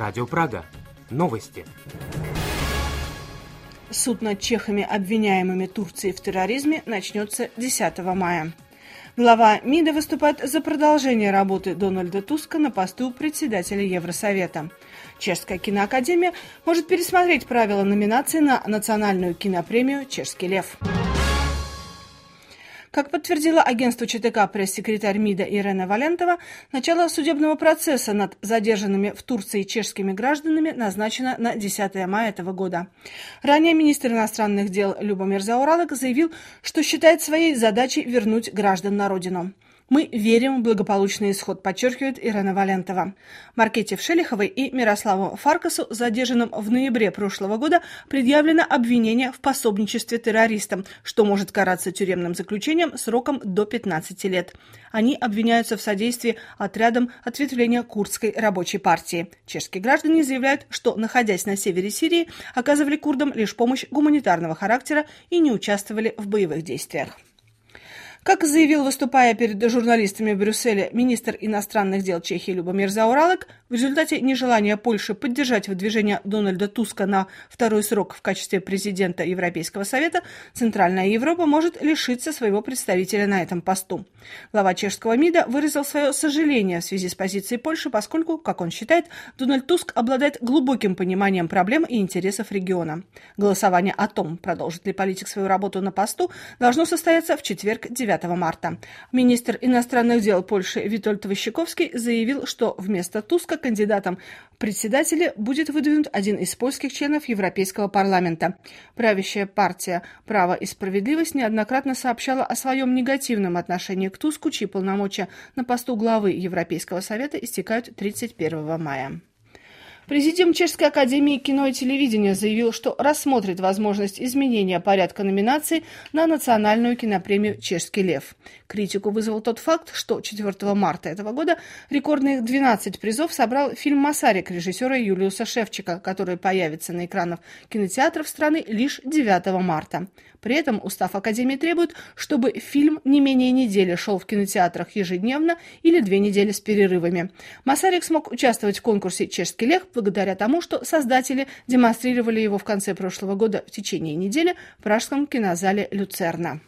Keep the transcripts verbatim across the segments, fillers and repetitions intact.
Радио Прага. Новости. Суд над чехами, обвиняемыми Турцией в терроризме, начнется десятого мая. Глава МИДа выступает за продолжение работы Дональда Туска на посту председателя Евросовета. Чешская киноакадемия может пересмотреть правила номинации на национальную кинопремию «Чешский лев». Как подтвердила агентству ЧТК пресс-секретарь МИДа Ирена Валентова, начало судебного процесса над задержанными в Турции чешскими гражданами назначено на десятое мая этого года. Ранее министр иностранных дел Любомир Заоралек заявил, что считает своей задачей вернуть граждан на родину. «Мы верим в благополучный исход», подчеркивает Ирена Валентова. Маркете Вшелиховой и Мирославу Фаркасу, задержанным в ноябре прошлого года, предъявлено обвинение в пособничестве террористам, что может караться тюремным заключением сроком до пятнадцати лет. Они обвиняются в содействии отрядам ответвления курдской рабочей партии. Чешские граждане заявляют, что, находясь на севере Сирии, оказывали курдам лишь помощь гуманитарного характера и не участвовали в боевых действиях. Как заявил, выступая перед журналистами в Брюсселе, министр иностранных дел Чехии Любомир Заоралек, в результате нежелания Польши поддержать выдвижение Дональда Туска на второй срок в качестве президента Европейского совета, Центральная Европа может лишиться своего представителя на этом посту. Глава чешского МИДа выразил свое сожаление в связи с позицией Польши, поскольку, как он считает, Дональд Туск обладает глубоким пониманием проблем и интересов региона. Голосование о том, продолжит ли политик свою работу на посту, должно состояться в четверг, девятого марта. Министр иностранных дел Польши Витольд Ващиковский заявил, что вместо Туска кандидатом в председатели будет выдвинут один из польских членов Европейского парламента. Правящая партия «Право и справедливость» неоднократно сообщала о своем негативном отношении к Туску, чьи полномочия на посту главы Европейского совета истекают тридцать первого мая. Президиум Чешской академии кино и телевидения заявил, что рассмотрит возможность изменения порядка номинаций на национальную кинопремию «Чешский лев». Критику вызвал тот факт, что четвертого марта этого года рекордных двенадцать призов собрал фильм «Масарик» режиссера Юлиуса Шевчика, который появится на экранах кинотеатров страны лишь девятого марта. При этом устав Академии требует, чтобы фильм не менее недели шел в кинотеатрах ежедневно или две недели с перерывами. Масарик смог участвовать в конкурсе «Чешский лев» благодаря тому, что создатели демонстрировали его в конце прошлого года в течение недели в пражском кинозале «Люцерна».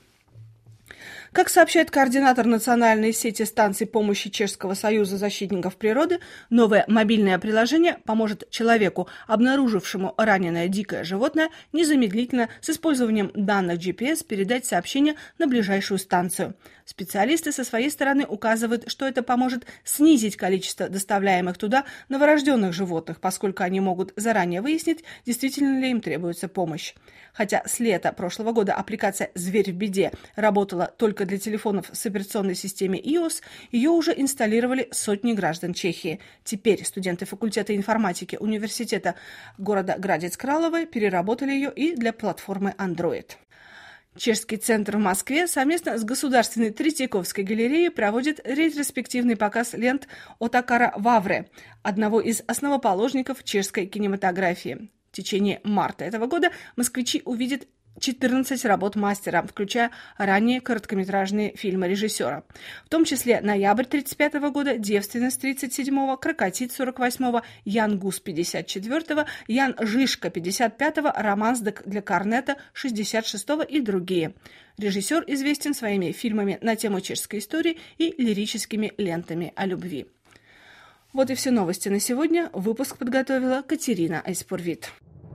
Как сообщает координатор национальной сети станций помощи Чешского союза защитников природы, новое мобильное приложение поможет человеку, обнаружившему раненое дикое животное, незамедлительно с использованием данных джи пи эс передать сообщение на ближайшую станцию. Специалисты со своей стороны указывают, что это поможет снизить количество доставляемых туда новорожденных животных, поскольку они могут заранее выяснить, действительно ли им требуется помощь. Хотя с лета прошлого года аппликация «Зверь в беде» работала только для телефонов с операционной системой ай о эс, ее уже инсталлировали сотни граждан Чехии. Теперь студенты факультета информатики университета города Градец-Краловы переработали ее и для платформы Android. Чешский центр в Москве совместно с Государственной Третьяковской галереей проводит ретроспективный показ лент Отакара Вавре, одного из основоположников чешской кинематографии. В течение марта этого года москвичи увидят четырнадцать работ мастера, включая ранние короткометражные фильмы режиссера, в том числе «Ноябрь» тридцать пятого года, «Девственность» тридцать седьмого, «Крокотит» сорок восьмого, «Ян Гус» пятьдесят четвертого, «Ян Жишка» пятьдесят пятого, «Романс для корнета» шестьдесят шестого и другие. Режиссер известен своими фильмами на тему чешской истории и лирическими лентами о любви. Вот и все новости на сегодня. Выпуск подготовила Катерина Айспурвит.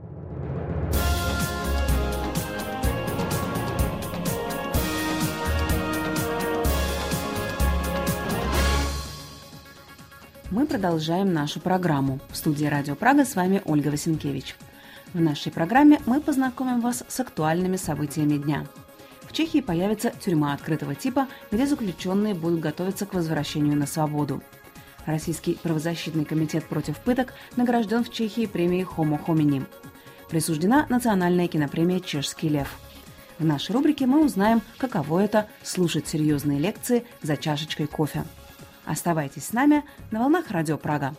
Мы продолжаем нашу программу. В студии «Радио Прага» с вами Ольга Васенкевич. В нашей программе мы познакомим вас с актуальными событиями дня. В Чехии появится тюрьма открытого типа, где заключенные будут готовиться к возвращению на свободу. Российский правозащитный комитет против пыток награжден в Чехии премией Homo homini. Присуждена национальная кинопремия «Чешский лев». В нашей рубрике мы узнаем, каково это – слушать серьезные лекции за чашечкой кофе. Оставайтесь с нами на волнах Радио Прага.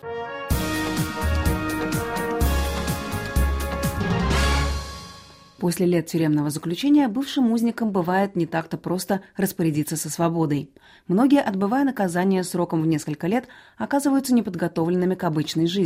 После лет тюремного заключения бывшим узникам бывает не так-то просто распорядиться со свободой. Многие, отбывая наказание сроком в несколько лет, оказываются неподготовленными к обычной жизни.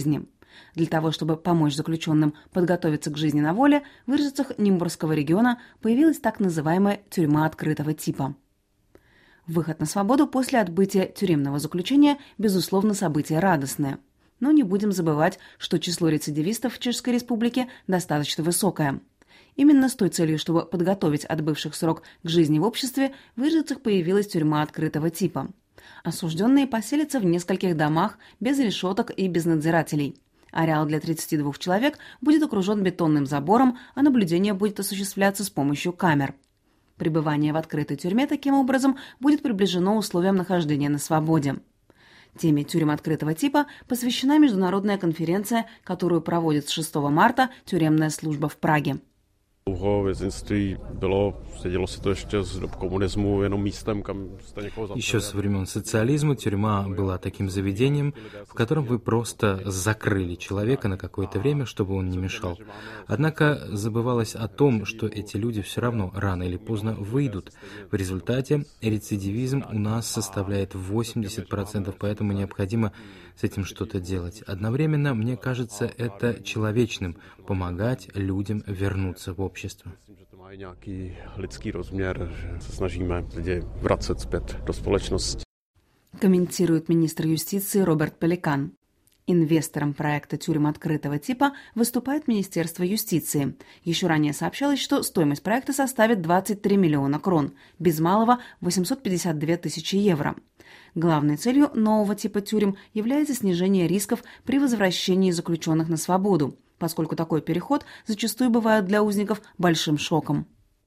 Для того, чтобы помочь заключенным подготовиться к жизни на воле, в Ыржицах Нимбургского региона появилась так называемая тюрьма открытого типа. Выход на свободу после отбытия тюремного заключения, безусловно, событие радостное. Но не будем забывать, что число рецидивистов в Чешской Республике достаточно высокое. Именно с той целью, чтобы подготовить отбывших срок к жизни в обществе, в Ыржицах появилась тюрьма открытого типа. Осужденные поселятся в нескольких домах без решеток и без надзирателей. Ареал для тридцати двух человек будет окружен бетонным забором, а наблюдение будет осуществляться с помощью камер. Пребывание в открытой тюрьме таким образом будет приближено условиям нахождения на свободе. Теме тюрем открытого типа посвящена международная конференция, которую проводит с шестого марта тюремная служба в Праге. Dlouho vězeňství bylo, sedělo se to ještě z dob komunismu, jenom místem, kam jste někoho zavřeli. Еще со времен социализма тюрьма была таким заведением, в котором вы просто закрыли человека на какое-то время, чтобы он не мешал. Однако забывалось о том, что эти люди все равно рано или поздно выйдут. В результате рецидивизм у нас составляет восемьдесят процентов, поэтому необходимо с этим что-то делать. Одновременно, мне кажется, это человечным – помогать людям вернуться в общество. Myslím, že to má i nějaký lidský rozměr, že se snažíme lidi vracet zpět do společnosti. Комментирует министр юстиции Роберт Пеликан. Инвестором проекта тюрем открытого типа выступает Министерство юстиции. Еще ранее сообщалось, что стоимость проекта составит двадцать три миллиона крон, без малого восемьсот пятьдесят две тысячи евро. Главной целью нового типа тюрем является снижение рисков при возвращении заключенных на свободу, поскольку такой переход зачастую бывает для узников большим шоком.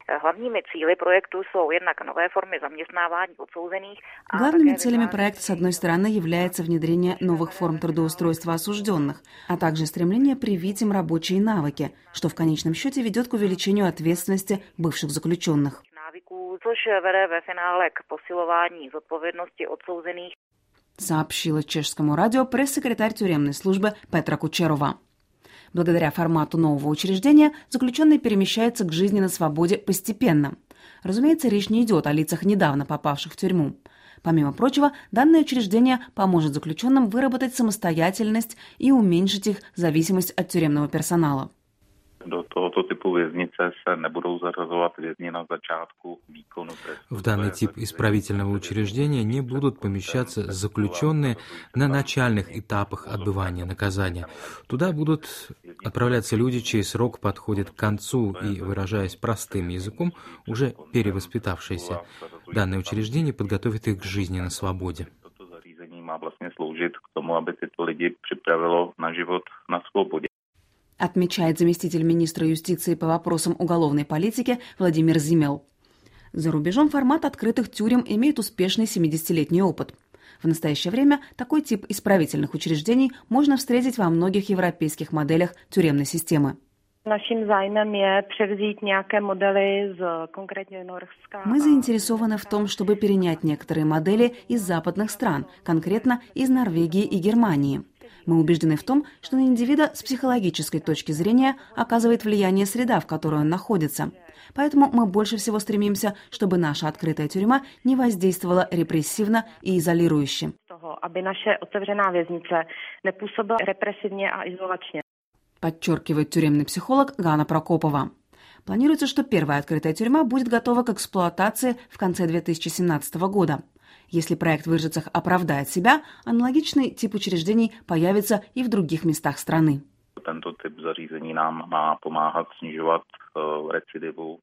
Главными целями проекта, с одной стороны, является внедрение новых форм трудоустройства осужденных, а также стремление привить им рабочие навыки, что в конечном счете ведет к увеличению ответственности бывших заключенных. Сообщила чешскому радио пресс-секретарь тюремной службы Петра Кучерова. Благодаря формату нового учреждения заключенные перемещаются к жизни на свободе постепенно. Разумеется, речь не идет о лицах, недавно попавших в тюрьму. Помимо прочего, данное учреждение поможет заключенным выработать самостоятельность и уменьшить их зависимость от тюремного персонала. Do tohoto typu věznice se nebudou zařazovat vězni na začátku výkonu trestu. В данный тип исправительного учреждения не будут помещаться заключенные на начальных этапах отбывания наказания. Туда будут отправляться люди, чей срок подходит к концу и, выражаясь простым языком, уже перевоспитавшиеся. Данное учреждение подготовит их к жизни на свободе. Toto zařízení má vlastně sloužit k tomu, aby tyto lidi připravilo na život na svobodě. Отмечает заместитель министра юстиции по вопросам уголовной политики Владимир Зимел. За рубежом формат открытых тюрем имеет успешный семидесятилетний опыт. В настоящее время такой тип исправительных учреждений можно встретить во многих европейских моделях тюремной системы. Мы заинтересованы в том, чтобы перенять некоторые модели из западных стран, конкретно из Норвегии и Германии. Мы убеждены в том, что на индивида с психологической точки зрения оказывает влияние среда, в которой он находится. Поэтому мы больше всего стремимся, чтобы наша открытая тюрьма не воздействовала репрессивно и изолирующе. Подчеркивает тюремный психолог Ганна Прокопова. Планируется, что первая открытая тюрьма будет готова к эксплуатации в конце две тысячи семнадцатого года. Если проект в Ыржицах оправдает себя, аналогичный тип учреждений появится и в других местах страны. Tento typ zařízení nám má pomáhat snižovat recidivu.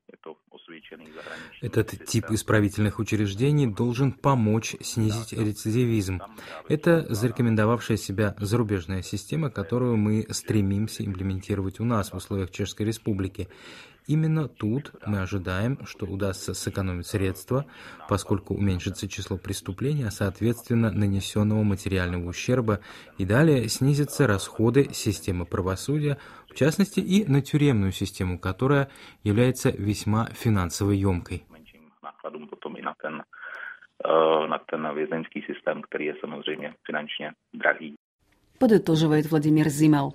Этот тип исправительных учреждений должен помочь снизить рецидивизм. Это зарекомендовавшая себя зарубежная система, которую мы стремимся имплементировать у нас в условиях Чешской Республики. Именно тут мы ожидаем, что удастся сэкономить средства, поскольку уменьшится число преступлений, а соответственно нанесенного материального ущерба, и далее снизятся расходы системы правосудия, в частности и на тюремную систему, которая является весьма финансово емкой. Подытоживает Владимир Зимел.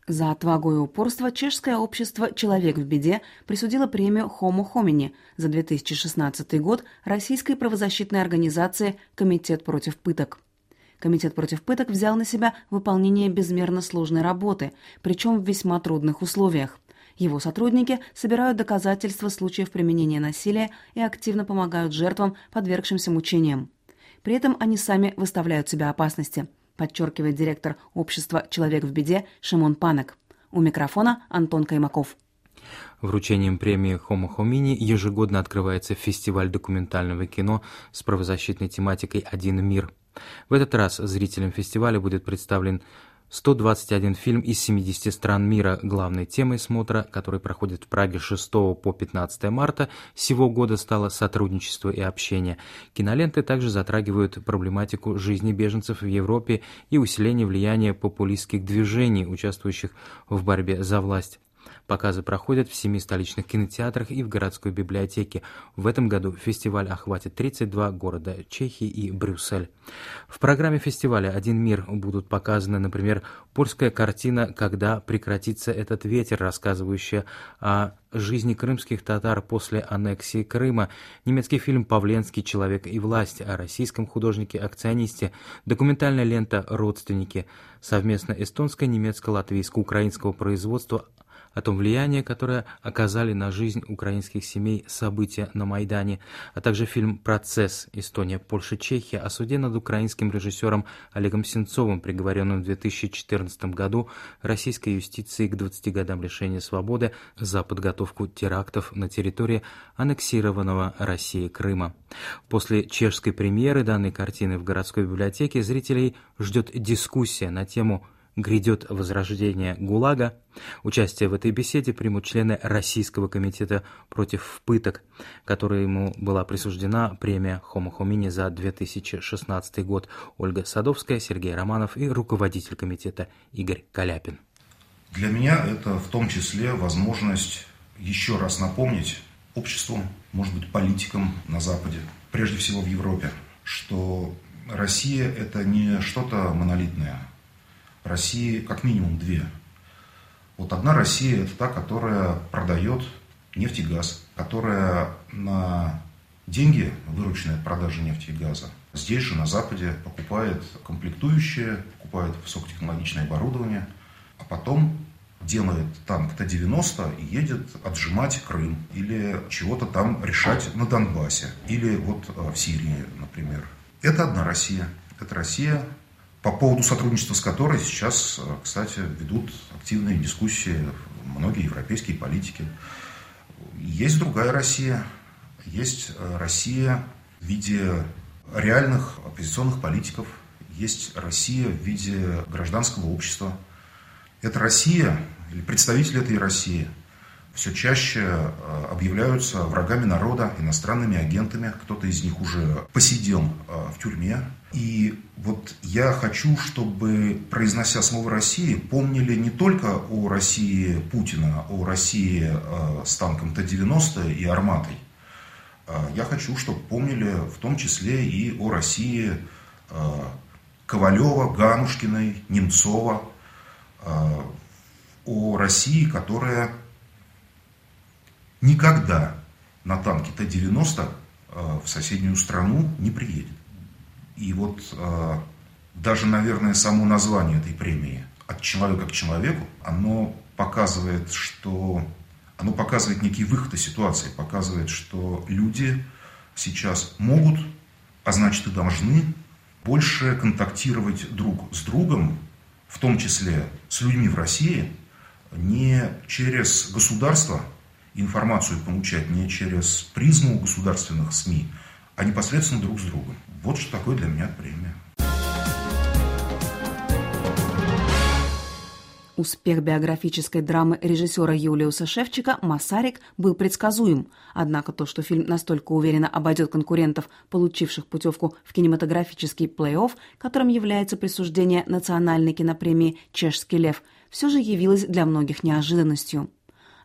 За отвагу и упорство чешское общество «Человек в беде» присудило премию «Homo homini» за две тысячи шестнадцатый год российской правозащитной организации «Комитет против пыток». Комитет против пыток взял на себя выполнение безмерно сложной работы, причем в весьма трудных условиях. Его сотрудники собирают доказательства случаев применения насилия и активно помогают жертвам, подвергшимся мучениям. При этом они сами выставляют себя опасности, подчеркивает директор общества «Человек в беде» Шимон Панек. У микрофона Антон Каймаков. Вручением премии Homo homini ежегодно открывается фестиваль документального кино с правозащитной тематикой «Один мир». В этот раз зрителям фестиваля будет представлен сто двадцать один фильм из семидесяти стран мира. Главной темой смотра, который проходит в Праге с шестого по пятнадцатое марта сего года, стало сотрудничество и общение. Киноленты также затрагивают проблематику жизни беженцев в Европе и усиление влияния популистских движений, участвующих в борьбе за власть. Показы проходят в семи столичных кинотеатрах и в городской библиотеке. В этом году фестиваль охватит тридцать два города Чехии и Брюссель. В программе фестиваля «Один мир» будут показаны, например, польская картина «Когда прекратится этот ветер», рассказывающая о жизни крымских татар после аннексии Крыма, немецкий фильм «Павленский. Человек и власть» о российском художнике-акционисте, документальная лента «Родственники», совместно эстонско-немецко-латвийско-украинского производства о том влиянии, которое оказали на жизнь украинских семей события на Майдане, а также фильм «Процесс. Эстония, Польша, Чехия» о суде над украинским режиссером Олегом Сенцовым, приговоренным в две тысячи четырнадцатом году российской юстицией к двадцати годам лишения свободы за подготовку терактов на территории аннексированного Россией Крыма. После чешской премьеры данной картины в городской библиотеке зрителей ждет дискуссия на тему «Грядет возрождение ГУЛАГа». Участие в этой беседе примут члены Российского комитета против пыток, которому была присуждена премия Homo homini за две тысячи шестнадцатый год. Ольга Садовская, Сергей Романов и руководитель комитета Игорь Каляпин. Для меня это в том числе возможность еще раз напомнить обществу, может быть, политикам на Западе, прежде всего в Европе, что Россия – это не что-то монолитное. России как минимум две. Вот одна Россия – это та, которая продает нефть и газ, которая на деньги, вырученные от продажи нефти и газа, здесь же на Западе покупает комплектующие, покупает высокотехнологичное оборудование, а потом делает танк Т девяносто и едет отжимать Крым или чего-то там решать на Донбассе или вот в Сирии, например. Это одна Россия. Это Россия, по поводу сотрудничества с которой сейчас, кстати, ведут активные дискуссии многие европейские политики. Есть другая Россия. Есть Россия в виде реальных оппозиционных политиков. Есть Россия в виде гражданского общества. Эта Россия, или представители этой России, все чаще объявляются врагами народа, иностранными агентами. Кто-то из них уже посидел в тюрьме. И вот я хочу, чтобы, произнося слово «Россия», помнили не только о России Путина, о России с танком Т девяносто и арматой. Я хочу, чтобы помнили в том числе и о России Ковалева, Ганушкиной, Немцова, о России, которая никогда на танке Т девяносто в соседнюю страну не приедет. И вот даже, наверное, само название этой премии «От человека к человеку», оно показывает, что оно показывает некий выход из ситуации, показывает, что люди сейчас могут, а значит и должны, больше контактировать друг с другом, в том числе с людьми в России, не через государство, информацию получать не через призму государственных СМИ, а непосредственно друг с другом. Вот что такое для меня премия. Успех биографической драмы режиссера Юлиуса Шевчика «Масарик» был предсказуем. Однако то, что фильм настолько уверенно обойдет конкурентов, получивших путевку в кинематографический плей-офф, которым является присуждение национальной кинопремии «Чешский лев», все же явилось для многих неожиданностью.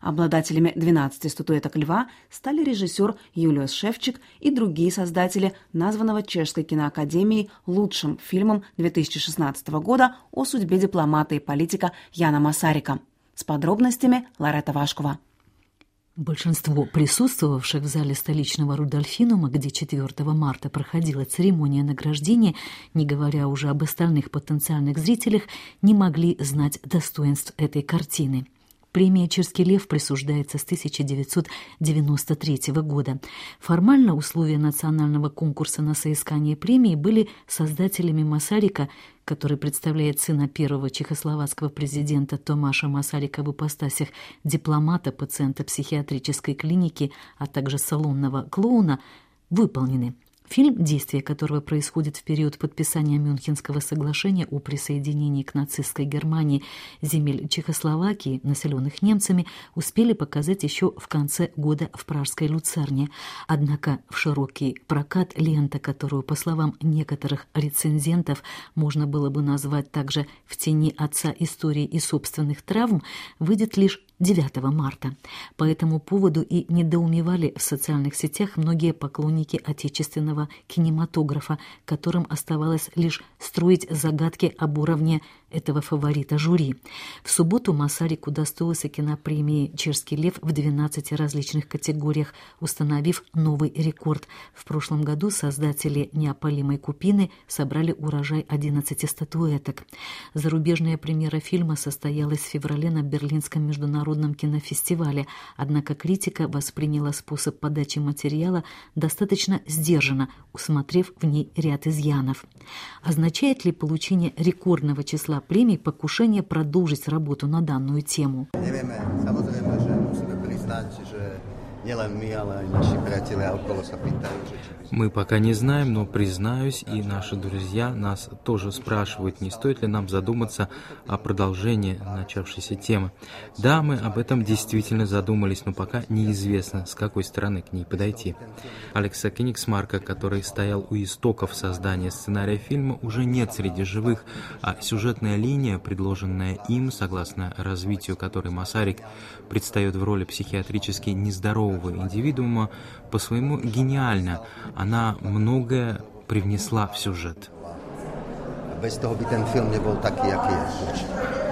Обладателями двенадцати статуэток «Льва» стали режиссер Юлиус Шевчик и другие создатели названного Чешской киноакадемией лучшим фильмом две тысячи шестнадцатого года о судьбе дипломата и политика Яна Масарика. С подробностями Лоретта Вашкова. Большинство присутствовавших в зале столичного Рудольфинума, где четвёртого марта проходила церемония награждения, не говоря уже об остальных потенциальных зрителях, не могли знать достоинств этой картины. Премия «Чешский лев» присуждается с тысяча девятьсот девяносто третьего года. Формально условия национального конкурса на соискание премии были создателями Масарика, который представляет сына первого чехословацкого президента Томаша Масарика в ипостасях дипломата, пациента психиатрической клиники, а также салонного клоуна, выполнены. Фильм, действие которого происходит в период подписания Мюнхенского соглашения о присоединении к нацистской Германии земель Чехословакии, населенных немцами, успели показать еще в конце года в пражской Люцерне. Однако в широкий прокат лента, которую, по словам некоторых рецензентов, можно было бы назвать также «В тени отца истории и собственных травм», выйдет лишь девятого марта. По этому поводу и недоумевали в социальных сетях многие поклонники отечественного кинематографа, которым оставалось лишь строить загадки об уровне этого фаворита жюри. В субботу Масарику удостоился кинопремии «Чешский лев» в двенадцати различных категориях, установив новый рекорд. В прошлом году создатели «Неопалимой купины» собрали урожай одиннадцати статуэток. Зарубежная премьера фильма состоялась в феврале на Берлинском международном кинофестивале, однако критика восприняла способ подачи материала достаточно сдержанно, усмотрев в ней ряд изъянов. Означает ли получение рекордного числа премий покушение продолжить работу на данную тему? Мы пока не знаем, но, признаюсь, и наши друзья нас тоже спрашивают, не стоит ли нам задуматься о продолжении начавшейся темы. Да, мы об этом действительно задумались, но пока неизвестно, с какой стороны к ней подойти. Алекса Кенигсмарка, который стоял у истоков создания сценария фильма, уже нет среди живых, а сюжетная линия, предложенная им, согласно развитию которой Масарик предстает в роли психиатрически нездорового индивидуума, по-своему гениальна. Она многое привнесла в сюжет. Без того бы ten film nebyl taký, jaký je.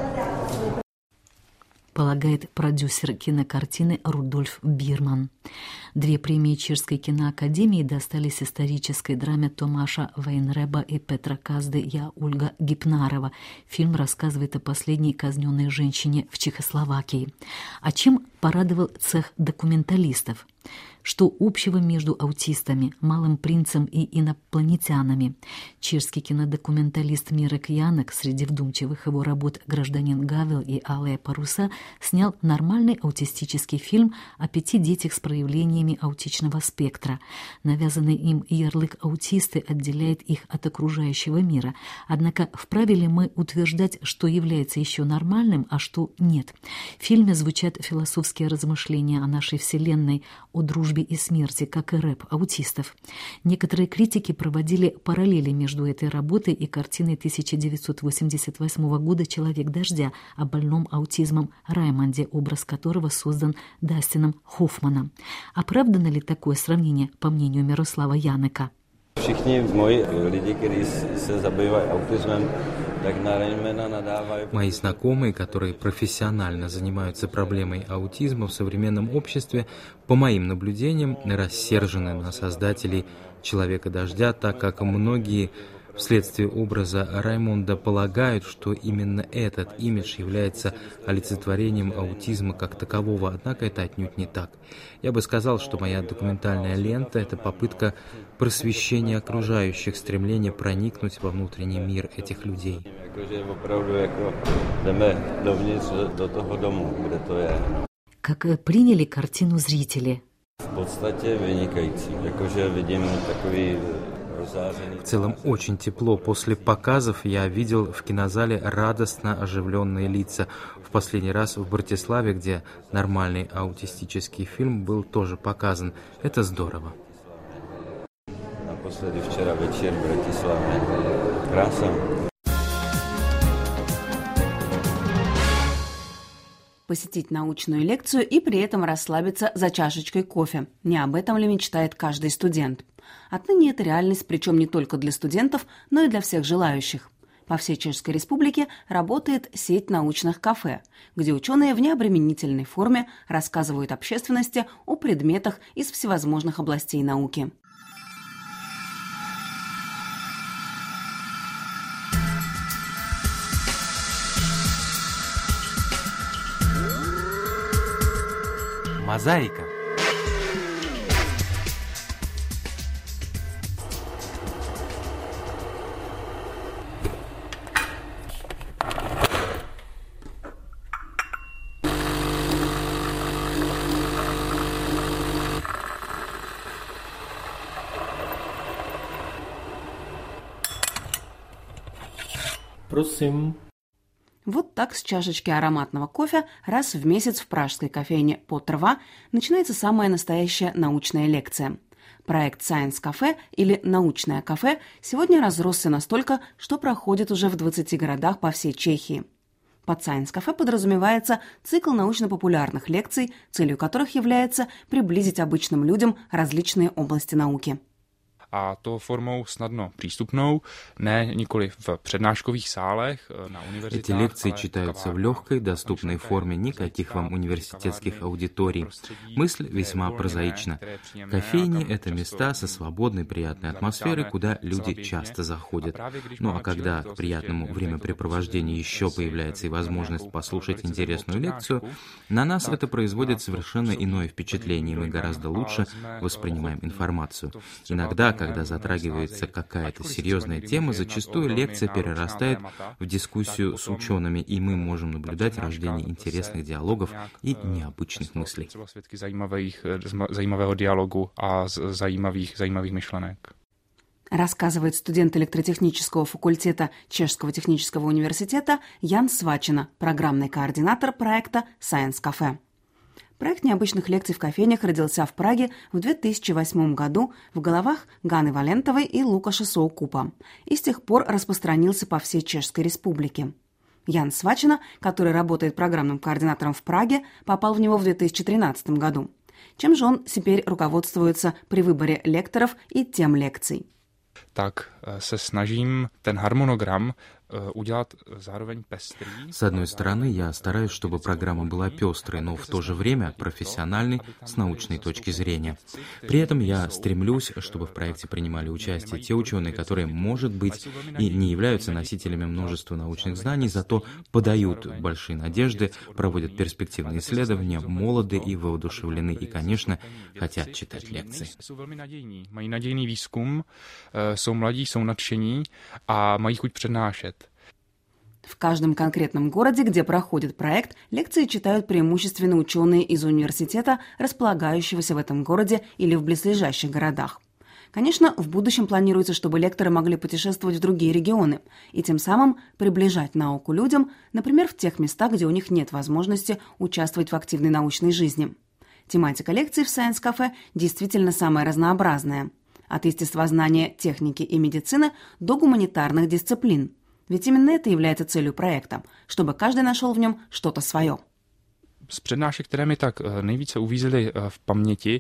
Полагает продюсер кинокартины Рудольф Бирман. Две премии Чешской киноакадемии достались исторической драме Томаша Вайнреба и Петра Казды «Я, Ольга Гипнарова». Фильм рассказывает о последней казненной женщине в Чехословакии. А чем порадовал цех документалистов? Что общего между аутистами, Малым принцем и инопланетянами? Чешский кинодокументалист Мирек Янек, среди вдумчивых его работ «Гражданин Гавел» и «Алые паруса», снял нормальный аутистический фильм о пяти детях с проявлениями аутичного спектра. Навязанный им ярлык «аутисты» отделяет их от окружающего мира. Однако вправе ли мы утверждать, что является еще нормальным, а что нет? В фильме звучат философские размышления о нашей Вселенной, о дружбе и смерти, как и рэп аутистов. Некоторые критики проводили параллели между этой работой и картиной тысяча девятьсот восемьдесят восьмого года «Человек дождя» о больном аутизмом Раймонде, образ которого создан Дастином Хоффманом. Оправдано ли такое сравнение, по мнению Мирослава Янека? Všichni moji lidi, kteří se zabývají autismem, tak na Raymana nadávají. Мои знакомые, которые профессионально занимаются проблемой аутизма в современном обществе, по моим наблюдениям, рассержены на создателей «Человека дождя», так как многие вследствие образа Раймонда полагают, что именно этот имидж является олицетворением аутизма как такового, однако это отнюдь не так. Я бы сказал, что моя документальная лента – это попытка просвещения окружающих, стремление проникнуть во внутренний мир этих людей. Как приняли картину зрители? В подстате вynikající, jakože vidím takový. В целом очень тепло. После показов я видел в кинозале радостно оживленные лица. В последний раз в Братиславе, где нормальный аутистический фильм был тоже показан. Это здорово. Напоследок вчера вечер в Братиславе. Краса. посетить научную лекцию и при этом расслабиться за чашечкой кофе. Не об этом ли мечтает каждый студент? Отныне это реальность, причем не только для студентов, но и для всех желающих. По всей Чешской Республике работает сеть научных кафе, где ученые в необременительной форме рассказывают общественности о предметах из всевозможных областей науки. Мозаика. Prosím. Вот так с чашечки ароматного кофе раз в месяц в пражской кофейне «Потрва» начинается самая настоящая научная лекция. Проект Science Cafe или «Научное кафе» сегодня разросся настолько, что проходит уже в двадцати городах по всей Чехии. Под Science Cafe подразумевается цикл научно-популярных лекций, целью которых является приблизить обычным людям различные области науки. A to formou snadno přístupnou, ne nikoli v přednáškových sálech na univerzitách. Эти лекции читаются в легкой, доступной форме, никаких вам университетских аудиторий. Мысль весьма прозаична. Кофейни – это места со свободной, приятной атмосферой, куда люди часто заходят. Ну а когда к приятному времяпрепровождению еще появляется и возможность послушать интересную лекцию, на нас это производит совершенно иное впечатление, и мы гораздо лучше воспринимаем информацию. Иногда, когда затрагивается какая-то серьезная тема, зачастую лекция перерастает в дискуссию с учеными, и мы можем наблюдать рождение интересных диалогов и необычных мыслей. Zajímavého dialogu a zajímavých, zajímavých myšlenek. Рассказывает студент электротехнического факультета Чешского технического университета Ян Свачина, программный координатор проекта Science Cafe. Проект необычных лекций в кофейнях родился в Праге в две тысячи восьмом году в головах Ганы Валентовой и Лукаша Соукупа и с тех пор распространился по всей Чешской Республике. Ян Свачина, который работает программным координатором в Праге, попал в него в две тысячи тринадцатом году. Чем же он теперь руководствуется при выборе лекторов и тем лекций? Так se snažím ten harmonogram udělat zároveň pestrý. С одной стороны, я стараюсь, чтобы программа была пестрой, но в то же время профессиональной с научной точки зрения. При этом я стремлюсь, чтобы в проекте принимали участие те ученые, которые, может быть, и не являются носителями множества научных знаний, зато подают большие надежды, проводят перспективные исследования, молоды и воодушевлены, и, конечно, хотят читать лекции. Mají nadějný výzkum, jsou mladí, jsou nadšení a mají chuť přednášet. В каждом конкретном городе, где проходит проект, лекции читают преимущественно ученые из университета, располагающегося в этом городе или в близлежащих городах. Конечно, в будущем планируется, чтобы лекторы могли путешествовать в другие регионы и тем самым приближать науку людям, например, в тех местах, где у них нет возможности участвовать в активной научной жизни. Тематика лекций в Science Cafe действительно самая разнообразная. От естествознания, техники и медицины до гуманитарных дисциплин. Ведь именно это является целью проекта, чтобы каждый нашел в нем что-то свое. Z přednášek, které mi tak nejvíce uvízly v paměti,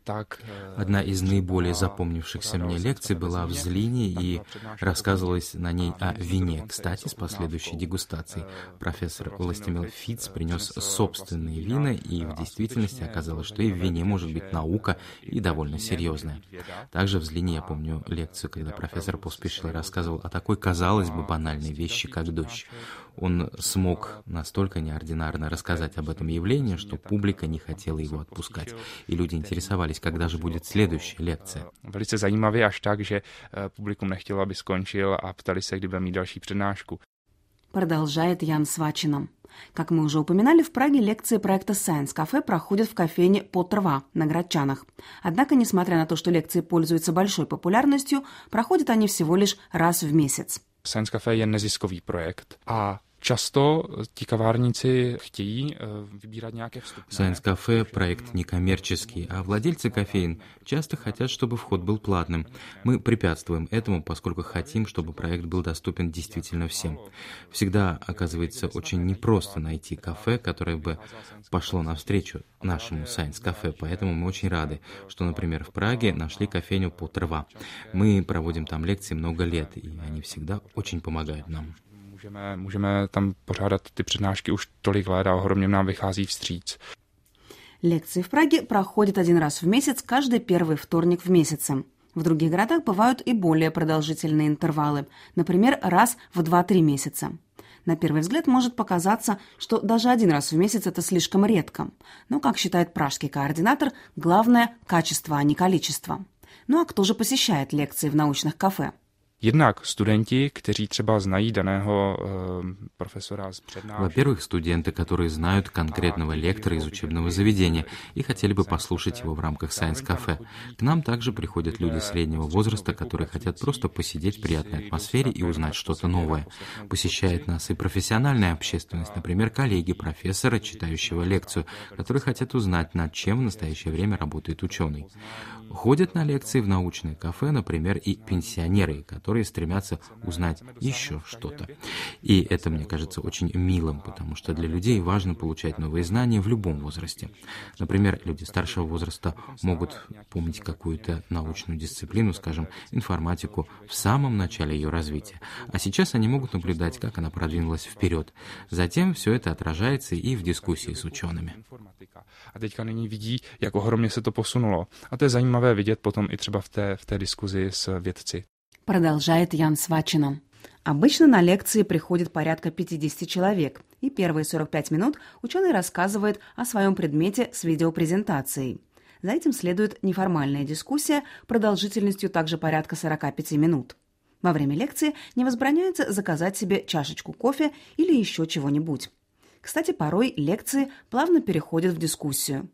Одна из наиболее запомнившихся мне лекций была в Злине, и рассказывалось на ней о вине, кстати, с последующей дегустацией. Профессор Властимир Фиц принес собственные вина, и в действительности оказалось, что и в вине может быть наука, и довольно серьезная. Также в Злине я помню лекцию, когда профессор Поспешил рассказывал о такой, казалось бы, банальной вещи, как дождь. Он смог настолько неординарно рассказать об этом явлении, что публика не хотела его отпускать, и люди интересовались, когда же будет следующая лекция. Velice zajímavě až tak, že publikum nechtělo, aby skončil, a ptali se, kdy bude mít další přednášku. Продолжает Ян Свачина. Как мы уже упоминали, в Праге лекции проекта Science Cafe проходят в кофейне «Потрва» на Градчанах. Однако, несмотря на то, что лекции пользуются большой популярностью, проходят они всего лишь раз в месяц. Science Cafe je neziskový projekt a Často ti kavárníci chtějí vybírat nějaké vstupné. Science Cafe – проект некоммерческий, а владельцы кофеин часто хотят, чтобы вход был платным. Мы препятствуем этому, поскольку хотим, чтобы проект был доступен действительно всем. Всегда оказывается очень непросто найти кафе, которое бы пошло навстречу нашему Science Cafe, поэтому мы очень рады, что, например, в Праге нашли кофейню Potrva. Мы проводим там лекции много лет, и они всегда очень помогают нам. Můžeme, můžeme tam pořádat ty přednášky už tolik let a ohromně nám vychází vstříc. Лекции в Праге проходят один раз в месяц, каждый первый вторник в месяце. В других городах бывают и более продолжительные интервалы, например, раз в два-три месяца. На первый взгляд может показаться, что даже один раз в месяц это слишком редко. Но, как считает пражский координатор, главное – качество, а не количество. Ну а кто же посещает лекции в научных кафе? Jednak studenti, kteří třeba znají daného э, профессора с přednášky. Во-первых, студенты, которые знают конкретного лектора из учебного заведения и хотели бы послушать его в рамках Science Cafe. К нам также приходят люди среднего возраста, которые хотят просто посидеть в приятной атмосфере и узнать что-то новое. Посещает нас и профессиональная общественность, например, коллеги профессора, читающего лекцию, которые хотят узнать, над чем в настоящее время работает ученый. Ходят на лекции в научное кафе, например, и пенсионеры, которые стремятся узнать еще что-то. И это, мне кажется, очень милым, потому что для людей важно получать новые знания в любом возрасте. Например, люди старшего возраста могут помнить какую-то научную дисциплину, скажем, информатику, в самом начале ее развития. А сейчас они могут наблюдать, как она продвинулась вперед. Затем все это отражается и в дискуссии с учеными. A teďka nyní vidí, jak ohromně se to posunulo. A to je zajímavé vidět potom i třeba v té, v té diskuzi s vědci. Продолжает Ян Свачина. Обычно на лекции приходит порядка пятьдесят человек, и первые сорок пять минут ученый рассказывает о своем предмете с видеопрезентацией. За этим следует неформальная дискуссия продолжительностью также порядка сорок пять минут. Во время лекции не возбраняется заказать себе чашечку кофе или еще чего-нибудь. Кстати, порой лекции плавно переходят в дискуссию.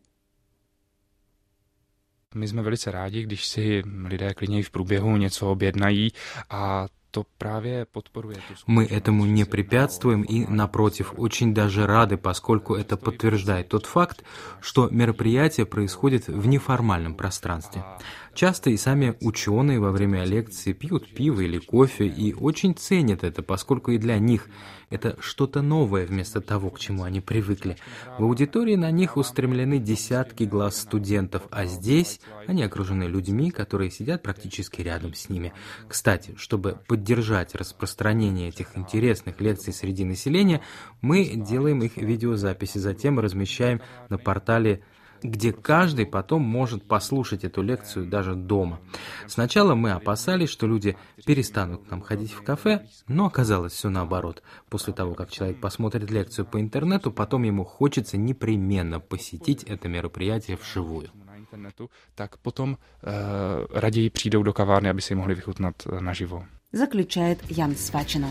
My jsme velice rádi, když si lidé klidně v průběhu něco objednají a to právě podporuje. Мы этому не препятствуем и, напротив, очень даже рады, поскольку это подтверждает тот факт, что мероприятие происходит в неформальном пространстве. Часто и сами ученые во время лекции пьют пиво или кофе и очень ценят это, поскольку и для них это что-то новое вместо того, к чему они привыкли. В аудитории на них устремлены десятки глаз студентов, а здесь они окружены людьми, которые сидят практически рядом с ними. Кстати, чтобы поддержать распространение этих интересных лекций среди населения, мы делаем их видеозаписи, затем размещаем на портале, где каждый потом может послушать эту лекцию даже дома. Сначала мы опасались, что люди перестанут к нам ходить в кафе, но оказалось все наоборот. После того, как человек посмотрит лекцию по интернету, потом ему хочется непременно посетить это мероприятие вживую. Так потом э, раději přijdou do kavárny, aby si mohli vychutnat naživo. Заключает Ян Свачина.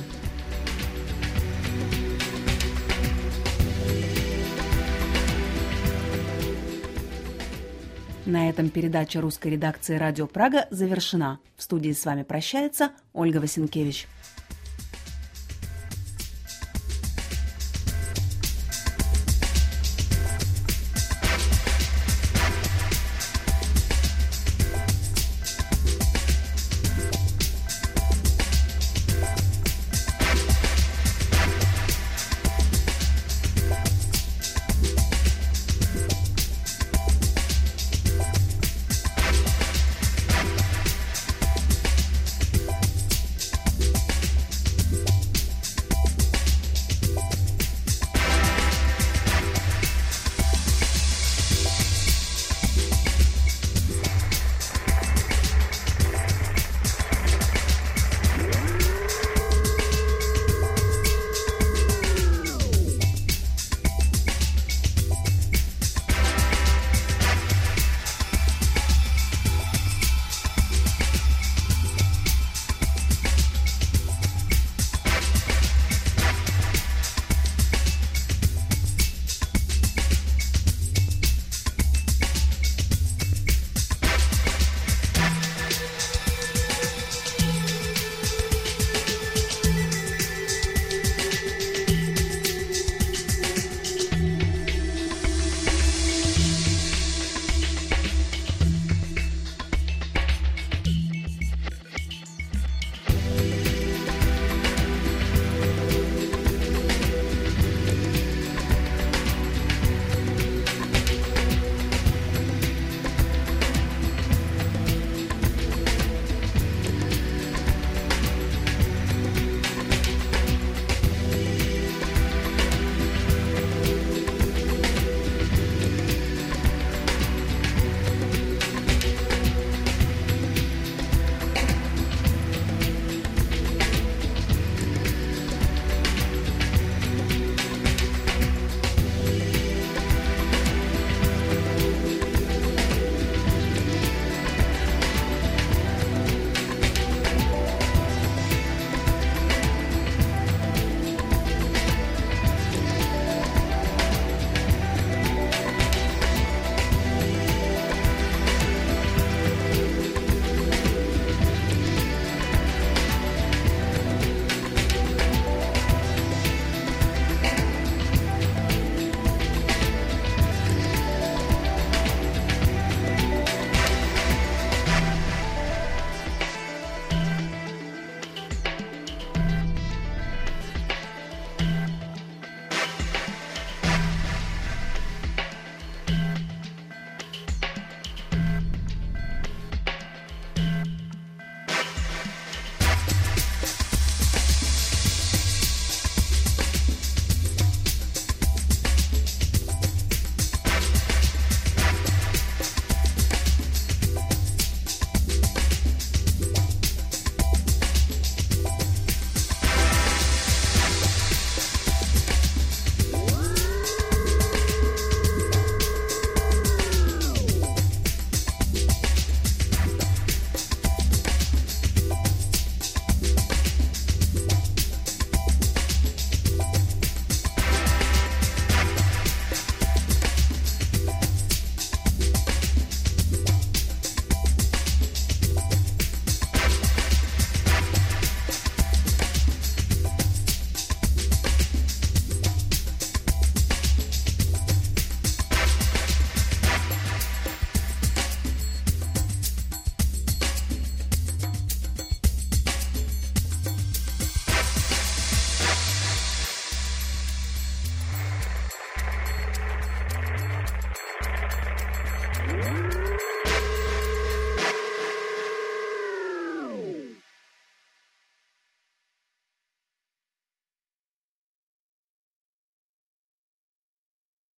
На этом передача русской редакции «Радио Прага» завершена. В студии с вами прощается Ольга Васенкевич.